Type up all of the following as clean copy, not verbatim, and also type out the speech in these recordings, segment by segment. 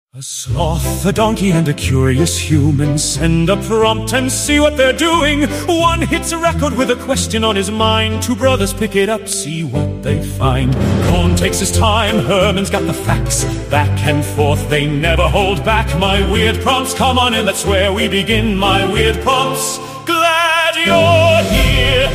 A sloth, a donkey, and a curious human send a prompt and see what they're doing. One hits a record with a question on his mind. Two brothers pick it up, see what they find. Cohn takes his time, Herman's got the facts. Back and forth, they never hold back. My weird prompts, come on in, that's where we begin. My weird prompts, glad you're here.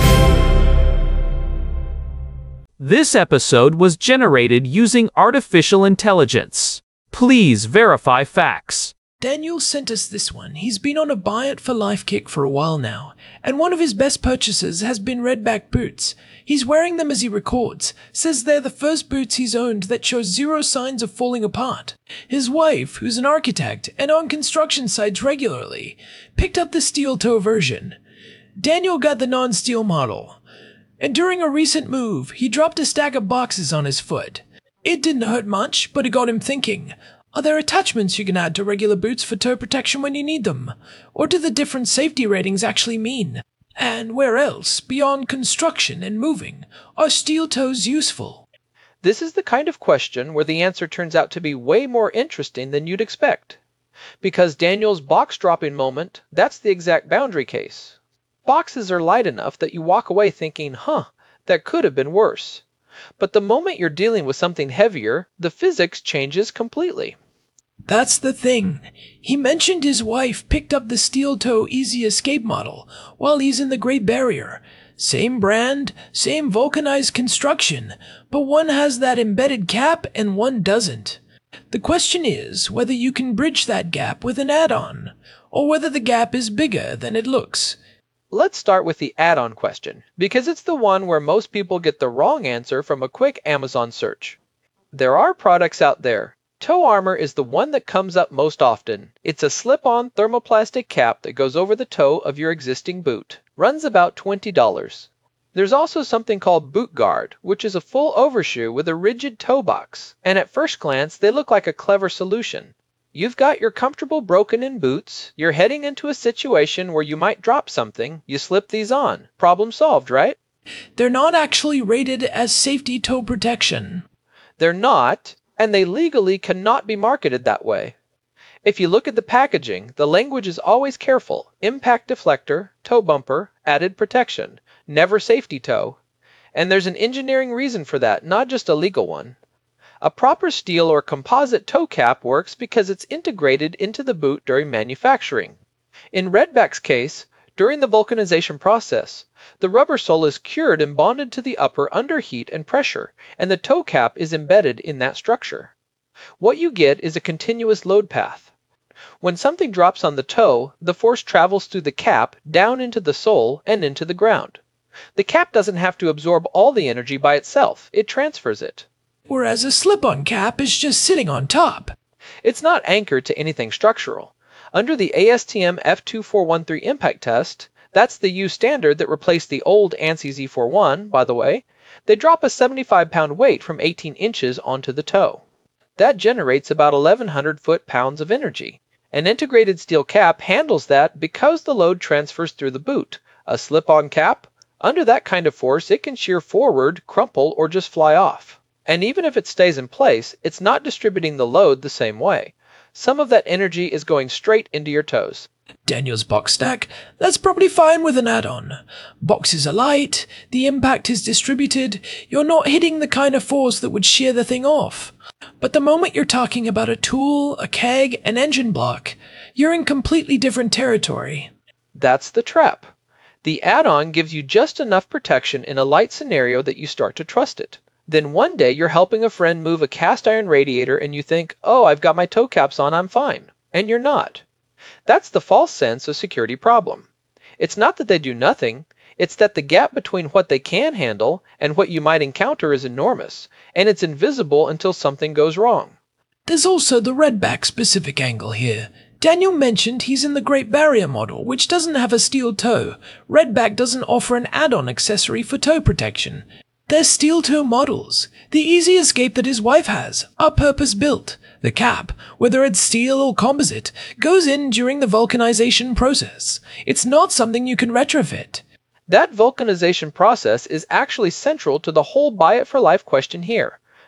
This episode was generated using artificial intelligence. Please verify facts. Daniel sent us this one. He's been on a buy it for life kick for a while now, and one of his best purchases has been Redback boots. He's wearing them as he records, says they're the first boots he's owned that show zero signs of falling apart. His wife, who's an architect and on construction sites regularly, picked up the steel toe version. Daniel got the non-steel model, and during a recent move, he dropped a stack of boxes on his foot. It didn't hurt much, but it got him thinking. Are there attachments you can add to regular boots for toe protection when you need them? Or do the different safety ratings actually mean? And where else, beyond construction and moving, are steel toes useful? This is the kind of question where the answer turns out to be way more interesting than you'd expect. Because Daniel's box dropping moment, that's the exact boundary case. Boxes are light enough that you walk away thinking, that could have been worse. But the moment you're dealing with something heavier, the physics changes completely. That's the thing. He mentioned his wife picked up the steel toe Easy Escape model while he's in the Great Barrier. Same brand, same vulcanized construction, but one has that embedded cap and one doesn't. The question is whether you can bridge that gap with an add-on, or whether the gap is bigger than it looks. Let's start with the add-on question, because it's the one where most people get the wrong answer from a quick Amazon search. There are products out there. Toe Armor is the one that comes up most often. It's a slip-on thermoplastic cap that goes over the toe of your existing boot. Runs about $20. There's also something called Boot Guard, which is a full overshoe with a rigid toe box, and at first glance they look like a clever solution. You've got your comfortable broken-in boots, you're heading into a situation where you might drop something, you slip these on. Problem solved, right? They're not actually rated as safety toe protection. They're not, and they legally cannot be marketed that way. If you look at the packaging, the language is always careful. Impact deflector, toe bumper, added protection, never safety toe. And there's an engineering reason for that, not just a legal one. A proper steel or composite toe cap works because it's integrated into the boot during manufacturing. In Redback's case, during the vulcanization process, the rubber sole is cured and bonded to the upper under heat and pressure, and the toe cap is embedded in that structure. What you get is a continuous load path. When something drops on the toe, the force travels through the cap down into the sole and into the ground. The cap doesn't have to absorb all the energy by itself, it transfers it. Whereas a slip-on cap is just sitting on top. It's not anchored to anything structural. Under the ASTM F2413 impact test, that's the U standard that replaced the old ANSI Z41, by the way, they drop a 75-pound weight from 18 inches onto the toe. That generates about 1,100 foot-pounds of energy. An integrated steel cap handles that because the load transfers through the boot. A slip-on cap? Under that kind of force, it can shear forward, crumple, or just fly off. And even if it stays in place, it's not distributing the load the same way. Some of that energy is going straight into your toes. Daniel's box stack, that's probably fine with an add-on. Boxes are light, the impact is distributed, you're not hitting the kind of force that would shear the thing off. But the moment you're talking about a tool, a keg, an engine block, you're in completely different territory. That's the trap. The add-on gives you just enough protection in a light scenario that you start to trust it. Then one day you're helping a friend move a cast iron radiator and you think, I've got my toe caps on, I'm fine. And you're not. That's the false sense of security problem. It's not that they do nothing, it's that the gap between what they can handle and what you might encounter is enormous, and it's invisible until something goes wrong. There's also the Redback specific angle here. Daniel mentioned he's in the Great Barrier model, which doesn't have a steel toe. Redback doesn't offer an add-on accessory for toe protection. They're steel toe models. The Easy Escape that his wife has are purpose-built. The cap, whether it's steel or composite, goes in during the vulcanization process. It's not something you can retrofit. That vulcanization process is actually central to the whole buy it for life question here.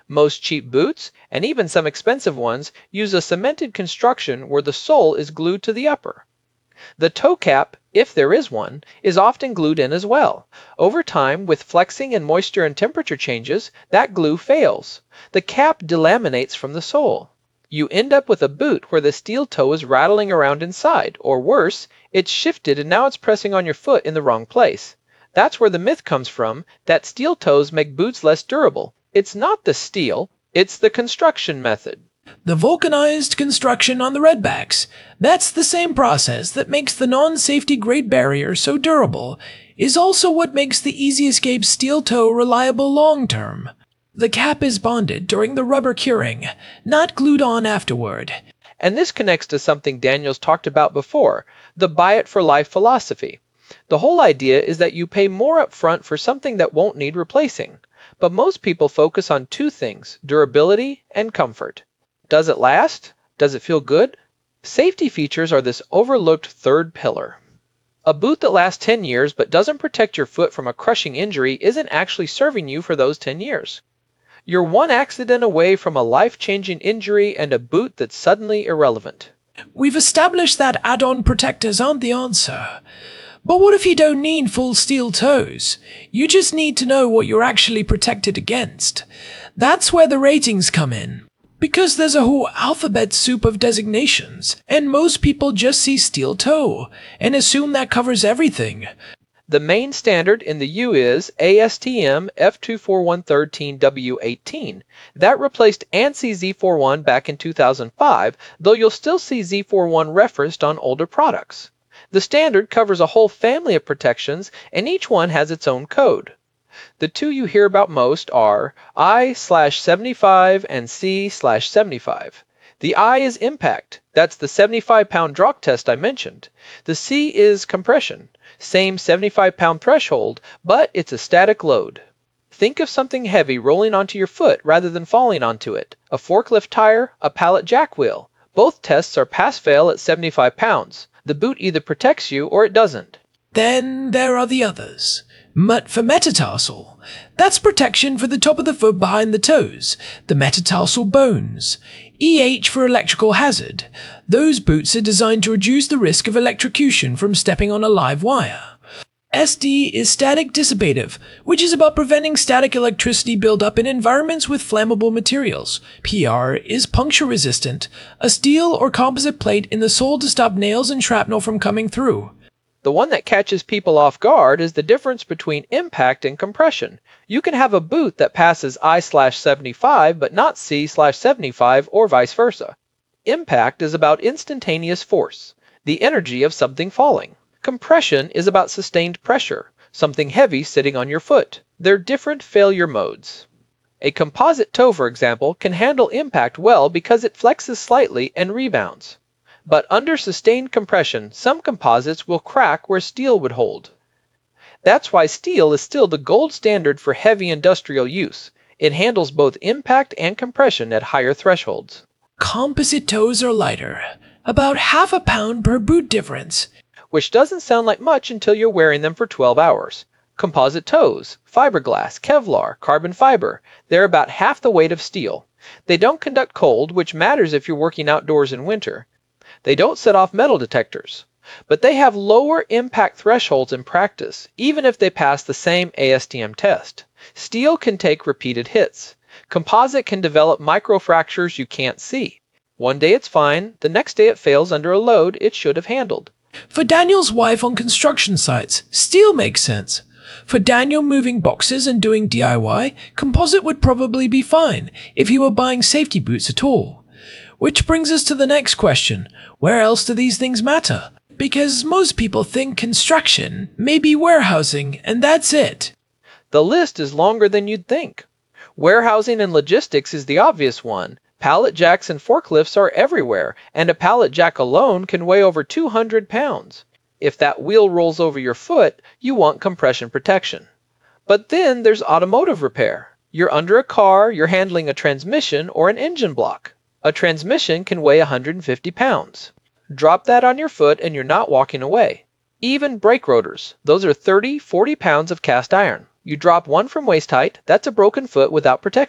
Most cheap boots, and even some expensive ones, use a cemented construction where the sole is glued to the upper. The toe cap, if there is one, is often glued in as well. Over time, with flexing and moisture and temperature changes, that glue fails. The cap delaminates from the sole. You end up with a boot where the steel toe is rattling around inside, or worse, it's shifted and now it's pressing on your foot in the wrong place. That's where the myth comes from, that steel toes make boots less durable. It's not the steel, it's the construction method. The vulcanized construction on the redbacks, that's the same process that makes the non-safety grade barrier so durable, is also what makes the Easy Escape steel toe reliable long-term. The cap is bonded during the rubber curing, not glued on afterward. And this connects to something Daniel's talked about before, the buy it for life philosophy. The whole idea is that you pay more up front for something that won't need replacing. But most people focus on two things, durability and comfort. Does it last? Does it feel good? Safety features are this overlooked third pillar. A boot that lasts 10 years but doesn't protect your foot from a crushing injury isn't actually serving you for those 10 years. You're one accident away from a life-changing injury and a boot that's suddenly irrelevant. We've established that add-on protectors aren't the answer. But what if you don't need full steel toes? You just need to know what you're actually protected against. That's where the ratings come in. Because there's a whole alphabet soup of designations, and most people just see steel toe, and assume that covers everything. The main standard in the U is ASTM F24113W18. That replaced ANSI Z41 back in 2005, though you'll still see Z41 referenced on older products. The standard covers a whole family of protections, and each one has its own code. The two you hear about most are I/75 and C/75. The I is impact. That's the 75-pound drop test I mentioned. The C is compression. Same 75-pound threshold, but it's a static load. Think of something heavy rolling onto your foot rather than falling onto it. A forklift tire, a pallet jack wheel. Both tests are pass-fail at 75 pounds. The boot either protects you or it doesn't. Then there are the others. MUT for metatarsal. That's protection for the top of the foot behind the toes, the metatarsal bones. EH for electrical hazard. Those boots are designed to reduce the risk of electrocution from stepping on a live wire. SD is static dissipative, which is about preventing static electricity buildup in environments with flammable materials. PR is puncture resistant, a steel or composite plate in the sole to stop nails and shrapnel from coming through. The one that catches people off guard is the difference between impact and compression. You can have a boot that passes I/75 but not C/75 or vice versa. Impact is about instantaneous force, the energy of something falling. Compression is about sustained pressure, something heavy sitting on your foot. They're different failure modes. A composite toe, for example, can handle impact well because it flexes slightly and rebounds. But under sustained compression, some composites will crack where steel would hold. That's why steel is still the gold standard for heavy industrial use. It handles both impact and compression at higher thresholds. Composite toes are lighter, about half a pound per boot difference. Which doesn't sound like much until you're wearing them for 12 hours. Composite toes, fiberglass, Kevlar, carbon fiber, they're about half the weight of steel. They don't conduct cold, which matters if you're working outdoors in winter. They don't set off metal detectors, but they have lower impact thresholds in practice, even if they pass the same ASTM test. Steel can take repeated hits. Composite can develop microfractures you can't see. One day it's fine, the next day it fails under a load it should have handled. For Daniel's wife on construction sites, steel makes sense. For Daniel moving boxes and doing DIY, composite would probably be fine if he were buying safety boots at all. Which brings us to the next question. Where else do these things matter? Because most people think construction, maybe warehousing, and that's it. The list is longer than you'd think. Warehousing and logistics is the obvious one. Pallet jacks and forklifts are everywhere, and a pallet jack alone can weigh over 200 pounds. If that wheel rolls over your foot, you want compression protection. But then there's automotive repair. You're under a car, you're handling a transmission or an engine block. A transmission can weigh 150 pounds. Drop that on your foot and you're not walking away. Even brake rotors, those are 30, 40 pounds of cast iron. You drop one from waist height, that's a broken foot without protection.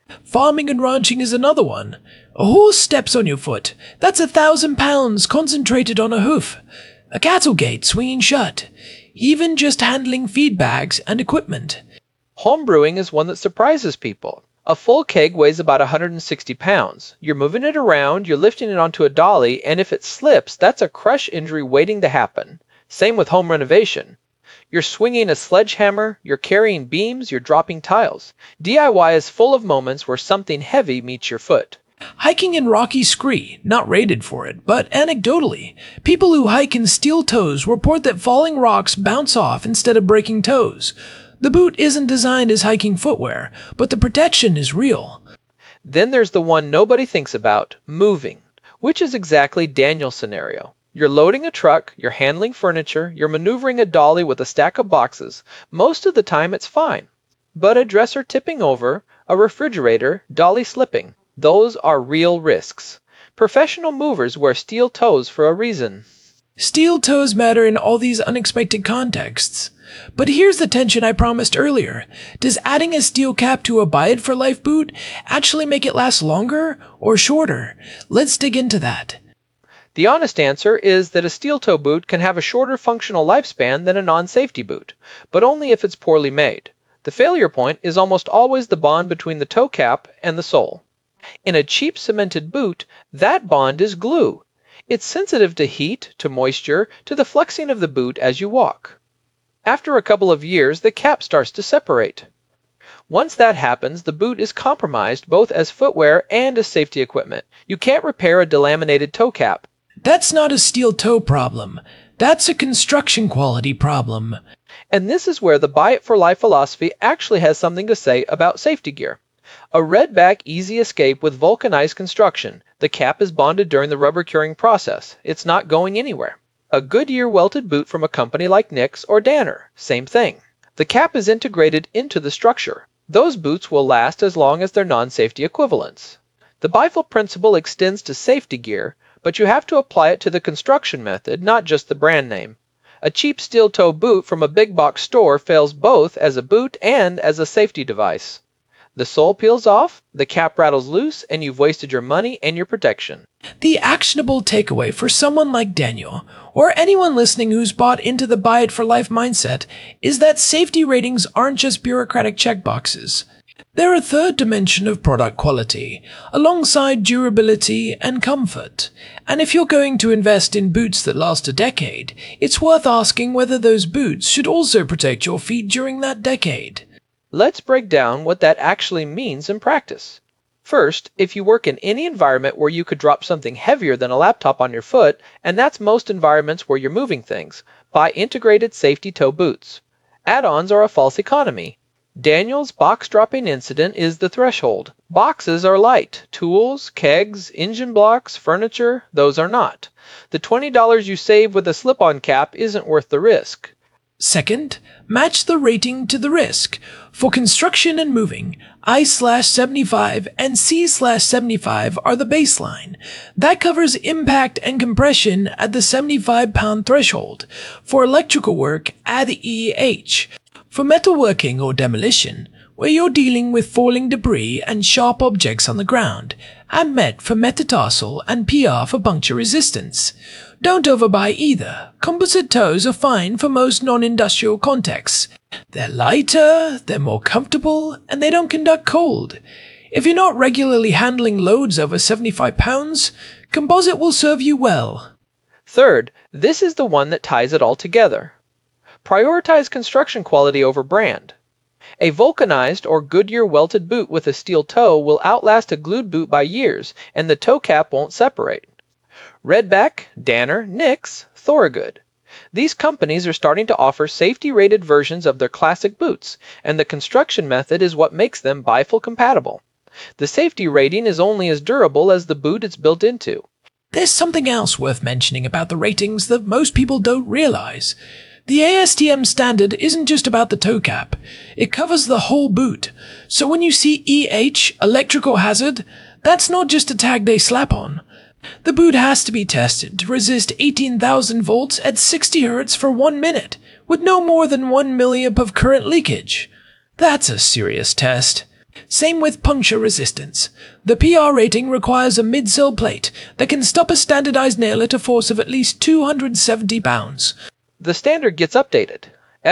Farming and ranching is another one. A horse steps on your foot. That's 1,000 pounds concentrated on a hoof. A cattle gate swinging shut. Even just handling feed bags and equipment. Homebrewing is one that surprises people. A full keg weighs about 160 pounds. You're moving it around, you're lifting it onto a dolly, and if it slips, that's a crush injury waiting to happen. Same with home renovation. You're swinging a sledgehammer, you're carrying beams, you're dropping tiles. DIY is full of moments where something heavy meets your foot. Hiking in rocky scree, not rated for it, but anecdotally, people who hike in steel toes report that falling rocks bounce off instead of breaking toes. The boot isn't designed as hiking footwear, but the protection is real. Then there's the one nobody thinks about, moving, which is exactly Daniel's scenario. You're loading a truck, you're handling furniture, you're maneuvering a dolly with a stack of boxes. Most of the time it's fine. But a dresser tipping over, a refrigerator, dolly slipping. Those are real risks. Professional movers wear steel toes for a reason. Steel toes matter in all these unexpected contexts. But here's the tension I promised earlier. Does adding a steel cap to a buy-it-for-life boot actually make it last longer or shorter? Let's dig into that. The honest answer is that a steel toe boot can have a shorter functional lifespan than a non-safety boot, but only if it's poorly made. The failure point is almost always the bond between the toe cap and the sole. In a cheap cemented boot, that bond is glue. It's sensitive to heat, to moisture, to the flexing of the boot as you walk. After a couple of years, the cap starts to separate. Once that happens, the boot is compromised both as footwear and as safety equipment. You can't repair a delaminated toe cap. That's not a steel toe problem. That's a construction quality problem. And this is where the buy-it-for-life philosophy actually has something to say about safety gear. A Redback Easy Escape with vulcanized construction. The cap is bonded during the rubber curing process. It's not going anywhere. A Goodyear welted boot from a company like Nix or Danner. Same thing. The cap is integrated into the structure. Those boots will last as long as their non-safety equivalents. The Bifold principle extends to safety gear, but you have to apply it to the construction method, not just the brand name. A cheap steel toe boot from a big box store fails both as a boot and as a safety device. The sole peels off, the cap rattles loose, and you've wasted your money and your protection. The actionable takeaway for someone like Daniel, or anyone listening who's bought into the buy-it-for-life mindset, is that safety ratings aren't just bureaucratic checkboxes. They're a third dimension of product quality, alongside durability and comfort. And if you're going to invest in boots that last a decade, it's worth asking whether those boots should also protect your feet during that decade. Let's break down what that actually means in practice. First, if you work in any environment where you could drop something heavier than a laptop on your foot, and that's most environments where you're moving things, buy integrated safety toe boots. Add-ons are a false economy. Daniel's box dropping incident is the threshold. Boxes are light. Tools, kegs, engine blocks, furniture, those are not. The $20 you save with a slip-on cap isn't worth the risk. Second, match the rating to the risk. For construction and moving, I/75 and C/75 are the baseline. That covers impact and compression at the 75-pound threshold. For electrical work, add EH. For metalworking or demolition, where you're dealing with falling debris and sharp objects on the ground, add MET for metatarsal and PR for puncture resistance. Don't overbuy either. Composite toes are fine for most non-industrial contexts. They're lighter, they're more comfortable, and they don't conduct cold. If you're not regularly handling loads over 75 pounds, composite will serve you well. Third, this is the one that ties it all together. Prioritize construction quality over brand. A vulcanized or Goodyear welted boot with a steel toe will outlast a glued boot by years, and the toe cap won't separate. Redback, Danner, Nix, Thorogood. These companies are starting to offer safety-rated versions of their classic boots, and the construction method is what makes them bifold compatible. The safety rating is only as durable as the boot it's built into. There's something else worth mentioning about the ratings that most people don't realize. The ASTM standard isn't just about the toe cap. It covers the whole boot. So when you see EH, electrical hazard, that's not just a tag they slap on. The boot has to be tested to resist 18,000 volts at 60 Hz for 1 minute, with no more than 1 milliamp of current leakage. That's a serious test. Same with puncture resistance. The PR rating requires a mid-sill plate that can stop a standardized nail at a force of at least 270 pounds. The standard gets updated.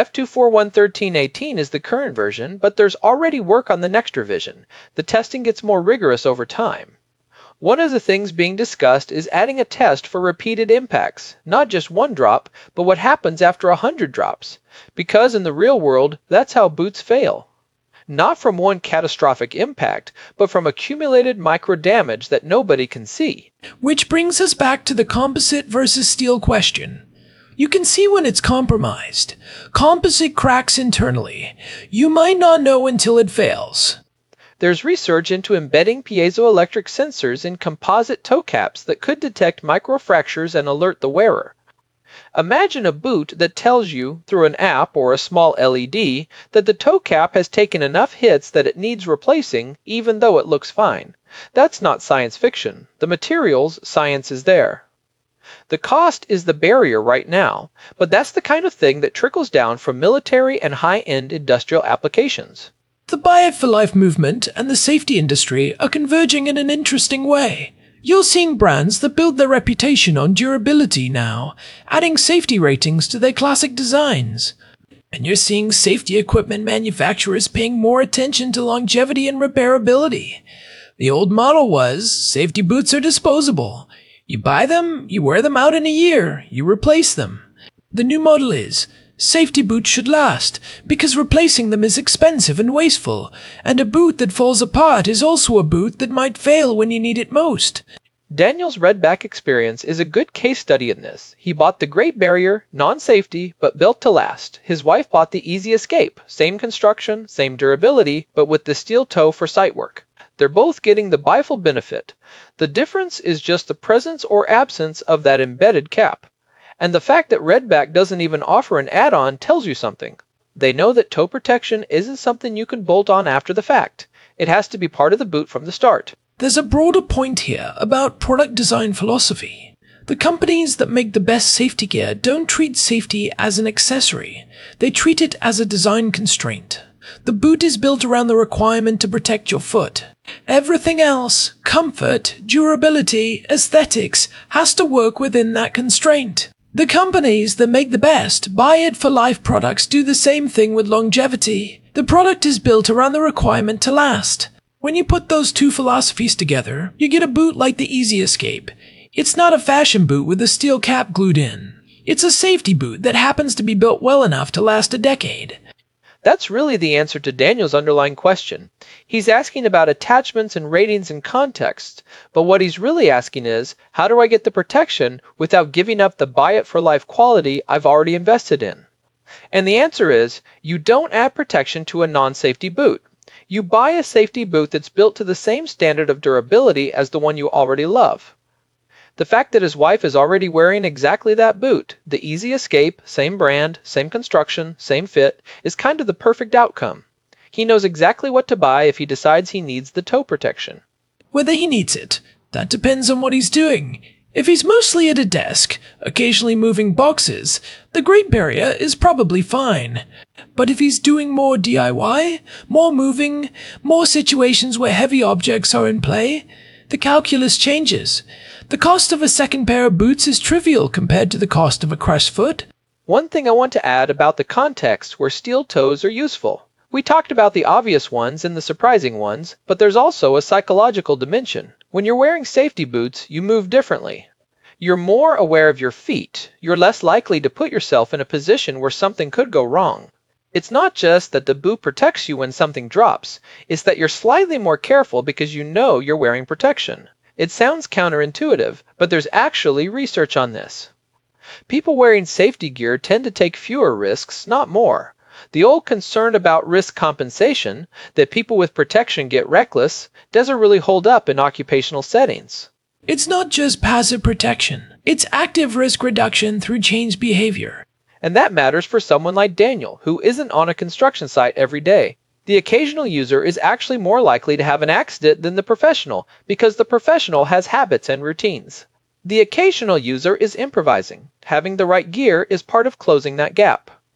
F2411318 is the current version, but there's already work on the next revision. The testing gets more rigorous over time. One of the things being discussed is adding a test for repeated impacts, not just one drop, but what happens after 100 drops. Because in the real world, that's how boots fail. Not from one catastrophic impact, but from accumulated micro damage that nobody can see. Which brings us back to the composite versus steel question. You can see when it's compromised. Composite cracks internally. You might not know until it fails. There's research into embedding piezoelectric sensors in composite toe caps that could detect microfractures and alert the wearer. Imagine a boot that tells you, through an app or a small LED, that the toe cap has taken enough hits that it needs replacing, even though it looks fine. That's not science fiction. The materials, science is there. The cost is the barrier right now, but that's the kind of thing that trickles down from military and high-end industrial applications. The Buy It for Life movement and the safety industry are converging in an interesting way. You're seeing brands that build their reputation on durability now, adding safety ratings to their classic designs. And you're seeing safety equipment manufacturers paying more attention to longevity and repairability. The old model was, safety boots are disposable. You buy them, you wear them out in a year, you replace them. The new model is, safety boots should last, because replacing them is expensive and wasteful, and a boot that falls apart is also a boot that might fail when you need it most. Daniel's Redback experience is a good case study in this. He bought the Great Barrier, non-safety, but built to last. His wife bought the Easy Escape, same construction, same durability, but with the steel toe for sight work. They're both getting the bifold benefit. The difference is just the presence or absence of that embedded cap. And the fact that Redback doesn't even offer an add-on tells you something. They know that toe protection isn't something you can bolt on after the fact. It has to be part of the boot from the start. There's a broader point here about product design philosophy. The companies that make the best safety gear don't treat safety as an accessory. They treat it as a design constraint. The boot is built around the requirement to protect your foot. Everything else, comfort, durability, aesthetics, has to work within that constraint. The companies that make the best Buy It for Life products do the same thing with longevity. The product is built around the requirement to last. When you put those two philosophies together, you get a boot like the Easy Escape. It's not a fashion boot with a steel cap glued in. It's a safety boot that happens to be built well enough to last a decade. That's really the answer to Daniel's underlying question. He's asking about attachments and ratings and context, but what he's really asking is, how do I get the protection without giving up the Buy It for Life quality I've already invested in? And the answer is, you don't add protection to a non-safety boot. You buy a safety boot that's built to the same standard of durability as the one you already love. The fact that his wife is already wearing exactly that boot, the Easy Escape, same brand, same construction, same fit, is kind of the perfect outcome. He knows exactly what to buy if he decides he needs the toe protection. Whether he needs it, that depends on what he's doing. If he's mostly at a desk, occasionally moving boxes, the Great Barrier is probably fine. But if he's doing more DIY, more moving, more situations where heavy objects are in play, the calculus changes. The cost of a second pair of boots is trivial compared to the cost of a crushed foot. One thing I want to add about the context where steel toes are useful. We talked about the obvious ones and the surprising ones, but there's also a psychological dimension. When you're wearing safety boots, you move differently. You're more aware of your feet. You're less likely to put yourself in a position where something could go wrong. It's not just that the boot protects you when something drops, it's that you're slightly more careful because you know you're wearing protection. It sounds counterintuitive, but there's actually research on this. People wearing safety gear tend to take fewer risks, not more. The old concern about risk compensation, that people with protection get reckless, doesn't really hold up in occupational settings. It's not just passive protection. It's active risk reduction through changed behavior. And that matters for someone like Daniel, who isn't on a construction site every day. The occasional user is actually more likely to have an accident than the professional, because the professional has habits and routines. The occasional user is improvising. Having the right gear is part of closing that gap.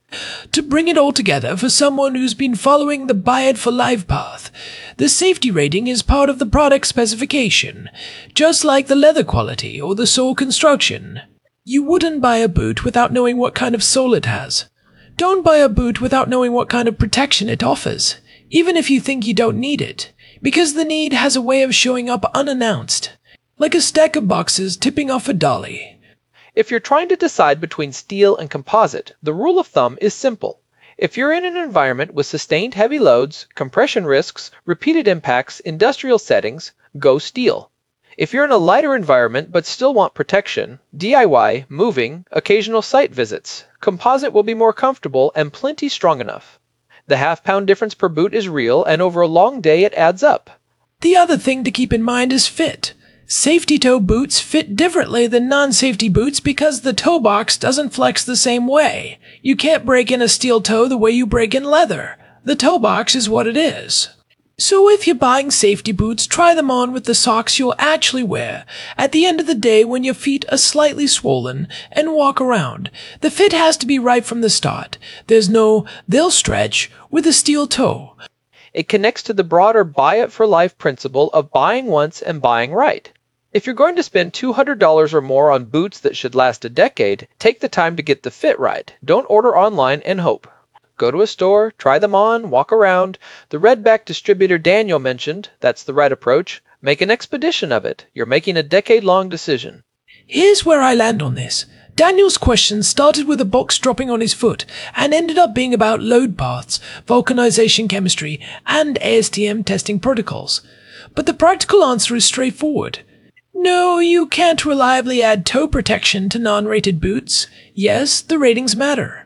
To bring it all together for someone who's been following the Buy It for Life path, the safety rating is part of the product specification, just like the leather quality or the sole construction. You wouldn't buy a boot without knowing what kind of sole it has. Don't buy a boot without knowing what kind of protection it offers, even if you think you don't need it, because the need has a way of showing up unannounced, like a stack of boxes tipping off a dolly. If you're trying to decide between steel and composite, the rule of thumb is simple. If you're in an environment with sustained heavy loads, compression risks, repeated impacts, industrial settings, go steel. If you're in a lighter environment but still want protection, DIY, moving, occasional site visits, composite will be more comfortable and plenty strong enough. The half-pound difference per boot is real, and over a long day it adds up. The other thing to keep in mind is fit. Safety toe boots fit differently than non-safety boots because the toe box doesn't flex the same way. You can't break in a steel toe the way you break in leather. The toe box is what it is. So if you're buying safety boots, try them on with the socks you'll actually wear at the end of the day when your feet are slightly swollen and walk around. The fit has to be right from the start. There's no "they'll stretch" with a steel toe. It connects to the broader Buy It for Life principle of buying once and buying right. If you're going to spend $200 or more on boots that should last a decade, take the time to get the fit right. Don't order online and hope. Go to a store, try them on, walk around. The Redback distributor Daniel mentioned, that's the right approach. Make an expedition of it. You're making a decade-long decision. Here's where I land on this. Daniel's question started with a box dropping on his foot and ended up being about load paths, vulcanization chemistry, and ASTM testing protocols. But the practical answer is straightforward. No, you can't reliably add toe protection to non-rated boots. Yes, the ratings matter.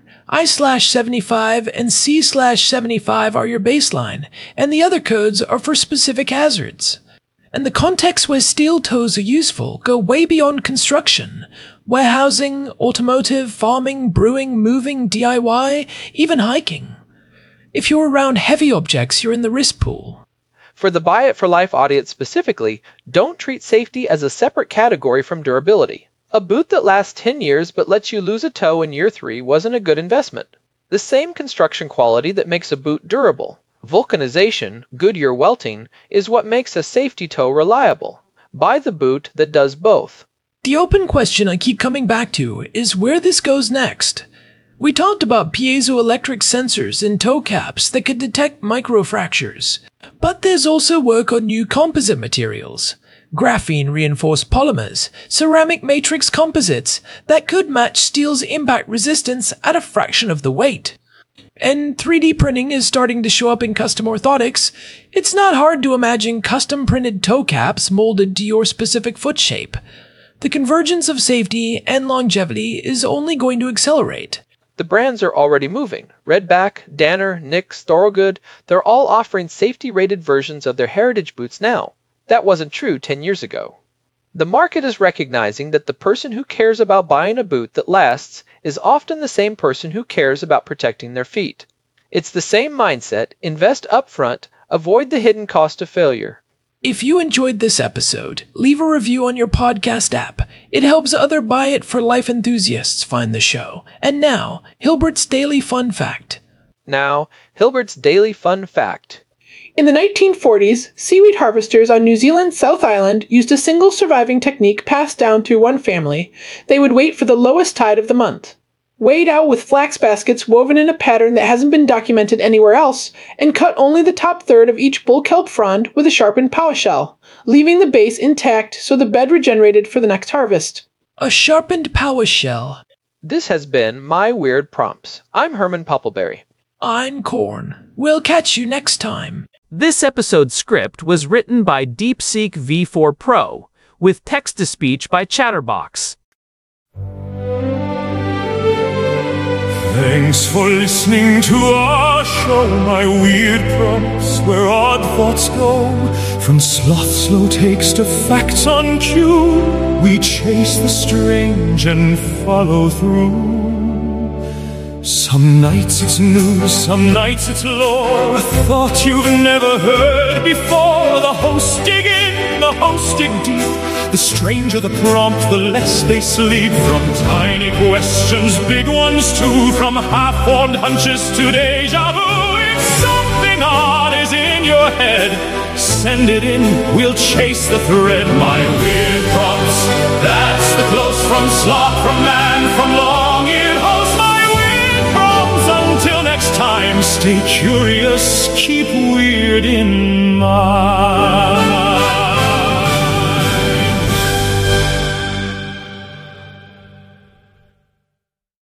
I/75 and C/75 are your baseline, and the other codes are for specific hazards. And the contexts where steel toes are useful go way beyond construction. Warehousing, automotive, farming, brewing, moving, DIY, even hiking. If you're around heavy objects, you're in the risk pool. For the Buy It for Life audience specifically, don't treat safety as a separate category from durability. A boot that lasts 10 years but lets you lose a toe in year 3 wasn't a good investment. The same construction quality that makes a boot durable, vulcanization, Goodyear welting, is what makes a safety toe reliable. Buy the boot that does both. The open question I keep coming back to is where this goes next. We talked about piezoelectric sensors in toe caps that could detect microfractures. But there's also work on new composite materials. Graphene-reinforced polymers, ceramic matrix composites that could match steel's impact resistance at a fraction of the weight. And 3D printing is starting to show up in custom orthotics. It's not hard to imagine custom-printed toe caps molded to your specific foot shape. The convergence of safety and longevity is only going to accelerate. The brands are already moving. Redback, Danner, Nix, Thorogood, they're all offering safety-rated versions of their heritage boots now. That wasn't true 10 years ago. The market is recognizing that the person who cares about buying a boot that lasts is often the same person who cares about protecting their feet. It's the same mindset: invest upfront, avoid the hidden cost of failure. If you enjoyed this episode, leave a review on your podcast app. It helps other Buy It for Life enthusiasts find the show. And now, Hilbert's Daily Fun Fact. In the 1940s, seaweed harvesters on New Zealand's South Island used a single surviving technique passed down through one family. They would wait for the lowest tide of the month, weighed out with flax baskets woven in a pattern that hasn't been documented anywhere else, and cut only the top third of each bull kelp frond with a sharpened powa shell, leaving the base intact so the bed regenerated for the next harvest. A sharpened powa shell. This has been My Weird Prompts. I'm Herman Poppleberry. I'm Corn. We'll catch you next time. This episode's script was written by DeepSeek V4 Pro, with text-to-speech by Chatterbox. Thanks for listening to our show, My Weird Prompts, where odd thoughts go. From sloth's slow takes to facts on cue, we chase the strange and follow through. Some nights it's news, some nights it's lore, a thought you've never heard before. The hosts dig in, the hosts dig deep, The stranger the prompt, the less they sleep. From tiny questions, big ones too. From half-formed hunches to deja vu. If something odd is in your head, send it in, we'll chase the thread. My weird prompts, that's the close from sloth, from man, from long-eared host. My weird prompts, until next time, stay curious, keep weird in mind.